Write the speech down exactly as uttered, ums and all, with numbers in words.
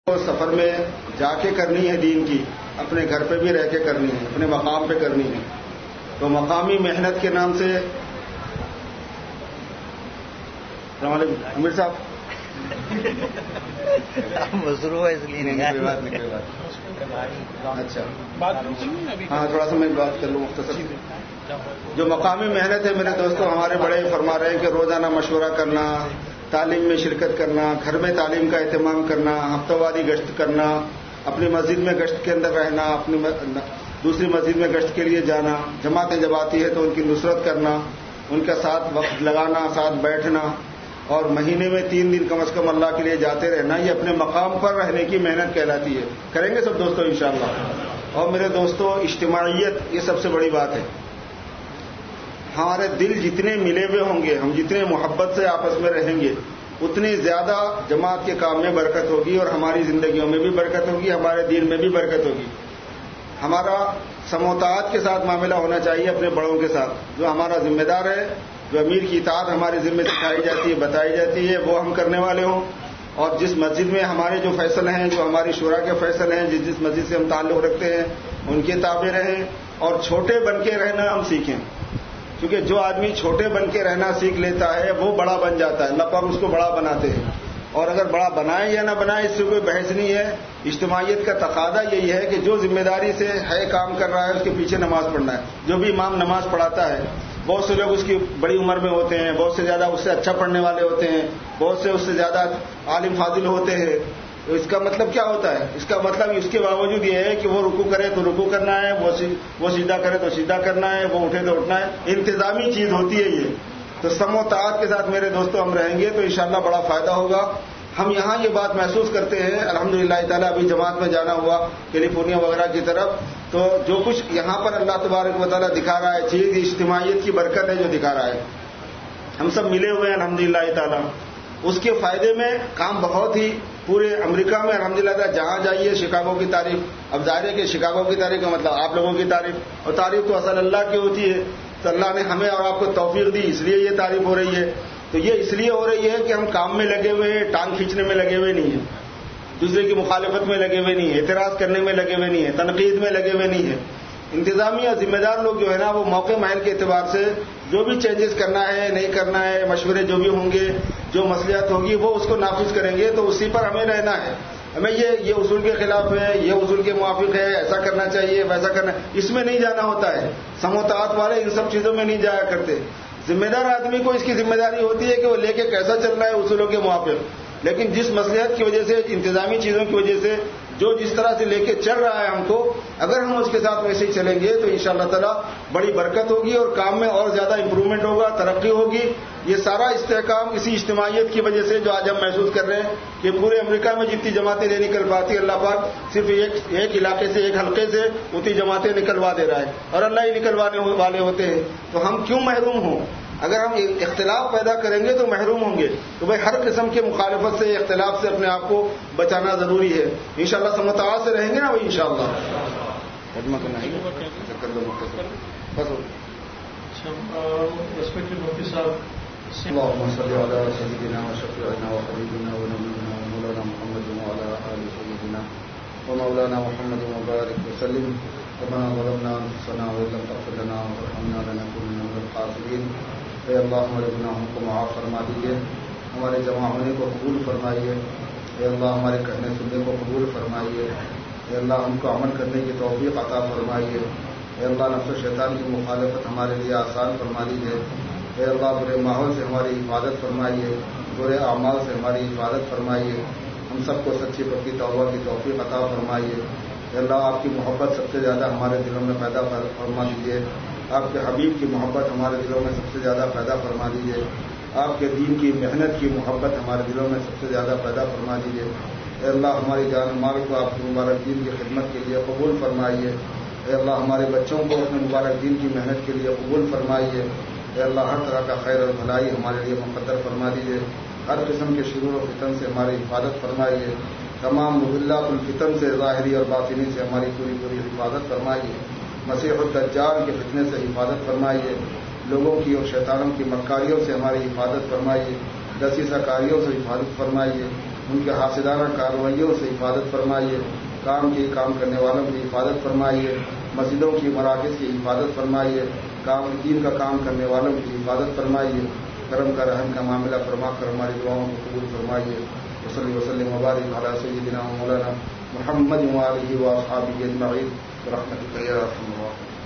سفر میں جا کے کرنی ہے دین کی، اپنے گھر پہ بھی رہ کے کرنی ہے، اپنے مقام پہ کرنی ہے، تو مقامی محنت کے نام سے السلام علیکم امیر صاحب مضرو ہے اس لیے نہیں کوئی بات نہیں کوئی بات اچھا ہاں تھوڑا سا میں بات کر لوں مختصر۔ جو مقامی محنت ہے میرے دوستوں، ہمارے بڑے فرما رہے ہیں کہ روزانہ مشورہ کرنا، تعلیم میں شرکت کرنا، گھر میں تعلیم کا اہتمام کرنا، ہفتہ واری گشت کرنا، اپنی مسجد میں گشت کے اندر رہنا، اپنی دوسری مسجد میں گشت کے لیے جانا، جماعتیں جب آتی ہے تو ان کی نصرت کرنا، ان کا ساتھ وقت لگانا، ساتھ بیٹھنا، اور مہینے میں تین دن کم از کم اللہ کے لیے جاتے رہنا، یہ اپنے مقام پر رہنے کی محنت کہلاتی ہے۔ کریں گے سب دوستوں انشاءاللہ۔ اور میرے دوستوں، اجتماعیت یہ سب سے بڑی بات ہے۔ ہمارے دل جتنے ملے ہوئے ہوں گے، ہم جتنے محبت سے آپس میں رہیں گے، اتنی زیادہ جماعت کے کام میں برکت ہوگی، اور ہماری زندگیوں میں بھی برکت ہوگی، ہمارے دین میں بھی برکت ہوگی۔ ہمارا سموتاعت کے ساتھ معاملہ ہونا چاہیے اپنے بڑوں کے ساتھ۔ جو ہمارا ذمہ دار ہے، جو امیر کی اطاعت ہمارے ذمہ سکھائی جاتی ہے، بتائی جاتی ہے، وہ ہم کرنے والے ہوں، اور جس مسجد میں ہمارے جو فیصلے ہیں، جو ہماری شورا کے فیصلے ہیں، جس جس مسجد سے ہم تعلق رکھتے ہیں، ان کے تابع رہیں، اور چھوٹے بن کے رہنا ہم سیکھیں، کیونکہ جو آدمی چھوٹے بن کے رہنا سیکھ لیتا ہے وہ بڑا بن جاتا ہے، اللہ پاک اس کو بڑا بناتے ہیں۔ اور اگر بڑا بنائے یا نہ بنائے اس سے کوئی بحث نہیں ہے، اجتماعیت کا تقاضا یہی ہے کہ جو ذمہ داری سے ہے کام کر رہا ہے اس کے پیچھے نماز پڑھنا ہے۔ جو بھی امام نماز پڑھاتا ہے، بہت سے لوگ اس کی بڑی عمر میں ہوتے ہیں، بہت سے زیادہ اس سے اچھا پڑھنے والے ہوتے ہیں، بہت سے اس سے زیادہ عالم فاضل ہوتے ہیں، تو اس کا مطلب کیا ہوتا ہے؟ اس کا مطلب اس کے باوجود یہ ہے کہ وہ رکوع کرے تو رکوع کرنا ہے، وہ سجدہ کرے تو سجدہ کرنا ہے، وہ اٹھے تو اٹھنا ہے، انتظامی چیز ہوتی ہے یہ۔ تو سم و طاعت کے ساتھ میرے دوستوں ہم رہیں گے تو انشاءاللہ بڑا فائدہ ہوگا۔ ہم یہاں یہ بات محسوس کرتے ہیں، الحمدللہ تعالیٰ ابھی جماعت میں جانا ہوا کیلیفورنیا وغیرہ کی طرف، تو جو کچھ یہاں پر اللہ تبارک و تعالیٰ دکھا رہا ہے چیز، اجتماعیت کی برکت ہے جو دکھا رہا ہے۔ ہم سب ملے ہوئے ہیں الحمدللہ تعالیٰ، اس کے فائدے میں کام بہت ہی پورے امریکہ میں الحمدللہ تعالیٰ جہاں جائیے شکاگو کی تعریف۔ اب ظاہر ہے کہ شکاگو کی تعریف کا مطلب آپ لوگوں کی تعریف، اور تعریف تو اصل اللہ کی ہوتی ہے، تو اللہ نے ہمیں اور آپ کو توفیق دی، اس لیے یہ تعریف ہو رہی ہے۔ تو یہ اس لیے ہو رہی ہے کہ ہم کام میں لگے ہوئے ہیں، ٹانگ کھینچنے میں لگے ہوئے نہیں ہیں، دوسرے کی مخالفت میں لگے ہوئے نہیں ہیں، اعتراض کرنے میں لگے ہوئے نہیں ہیں، تنقید میں لگے ہوئے نہیں ہیں۔ انتظامیہ ذمہ دار لوگ جو ہے نا، وہ موقع محل کے اعتبار سے جو بھی چینجز کرنا ہے نہیں کرنا ہے، مشورے جو بھی ہوں گے، جو مصلحت ہوگی وہ اس کو نافذ کریں گے، تو اسی پر ہمیں رہنا ہے۔ ہمیں یہ یہ اصول کے خلاف ہے، یہ اصول کے موافق ہے، ایسا کرنا چاہیے، ویسا کرنا، اس میں نہیں جانا ہوتا ہے۔ سم و طاعت والے ان سب چیزوں میں نہیں جایا کرتے۔ ذمہ دار آدمی کو اس کی ذمہ داری ہوتی ہے کہ وہ لے کے کیسا چل رہا ہے اصولوں کے موافق، لیکن جس مصلحت کی وجہ سے، انتظامی چیزوں کی وجہ سے جو جس طرح سے لے کے چل رہا ہے ہم کو، اگر ہم اس کے ساتھ ویسے ہی چلیں گے تو انشاءاللہ تعالی بڑی برکت ہوگی، اور کام میں اور زیادہ امپرومنٹ ہوگا، ترقی ہوگی۔ یہ سارا استحکام اسی اجتماعیت کی وجہ سے جو آج ہم محسوس کر رہے ہیں کہ پورے امریکہ میں جتنی جماعتیں نہیں نکل پاتی، اللہ پاک صرف ایک ایک علاقے سے، ایک حلقے سے اتنی جماعتیں نکلوا دے رہا ہے، اور اللہ ہی نکلوانے والے ہوتے ہیں۔ تو ہم کیوں محروم ہوں؟ اگر ہم اختلاف پیدا کریں گے تو محروم ہوں گے، تو بھائی ہر قسم کے مخالفت سے، اختلاف سے اپنے آپ کو بچانا ضروری ہے۔ انشاءاللہ سمتعات سے رہیں گے نا بھائی انشاءاللہ۔ اللهم صل على سيدنا وشفيعنا وحبيبنا ونبينا ومولانا محمد وعلى آل سيدنا ومولانا محمد وبارك وسلم۔ ربنا ظلمنا انفسنا وان لم تغفر لنا وترحمنا لنكونن من الخاسرين۔ اے اللہ ہمارے گناہوں کو معاف فرما دیجیے، ہمارے جمع ہونے کو قبول فرمائیے، اے اللہ ہمارے کہنے سننے کو قبول فرمائیے، اے اللہ ہم کو عمل کرنے کی توفیق عطا فرمائیے، اے اللہ نفس و شیطان کی مخالفت ہمارے لیے آسان فرما دیجیے، اے اللہ برے ماحول سے ہماری حفاظت فرمائیے، برے اعمال سے ہماری حفاظت فرمائیے، ہم سب کو سچی پکی توبہ کی توفیق عطا فرمائیے، اے اللہ آپ کی محبت سب سے زیادہ ہمارے دلوں میں پیدا فرما دیجیے، آپ کے حبیب کی محبت ہمارے دلوں میں سب سے زیادہ پیدا فرما دیجیے، آپ کے دین کی محنت کی محبت ہمارے دلوں میں سب سے زیادہ پیدا فرما دیجیے، اے اللہ ہماری جان مال کو آپ کے مبارک دین کی خدمت کے لیے قبول فرمائیے، اے اللہ ہمارے بچوں کو اپنے مبارک دین کی محنت کے لیے قبول فرمائیے، اے اللہ ہر طرح کا خیر اور بھلائی ہمارے لیے مقدر فرما دیجیے، ہر قسم کے شرور و فتن سے ہماری حفاظت فرمائیے، تمام مضلات الفتن سے ظاہری اور باطنی سے ہماری پوری پوری حفاظت فرمائیے، مسیح الدجال کے فتنے سے حفاظت فرمائیے، لوگوں کی اور شیطانوں کی مکاریوں سے ہماری حفاظت فرمائیے، دسیسہ کاریوں سے حفاظت فرمائیے، ان کے حاسدانہ کارروائیوں سے حفاظت فرمائیے، کام کی کام کرنے والوں کی حفاظت فرمائیے، مسجدوں کی مراکز کی حفاظت فرمائیے، کام دین کا کام کرنے والوں کی حفاظت فرمائیے، کرم کا رحم کا معاملہ فرما کر ہماری دعاؤں کو قبول فرمائیے۔ وصلی وسلم وبارک علی سیدنا مولانا محمد وآلہ واصحابہ اجمعین برحمتک یا ارحم الراحمین۔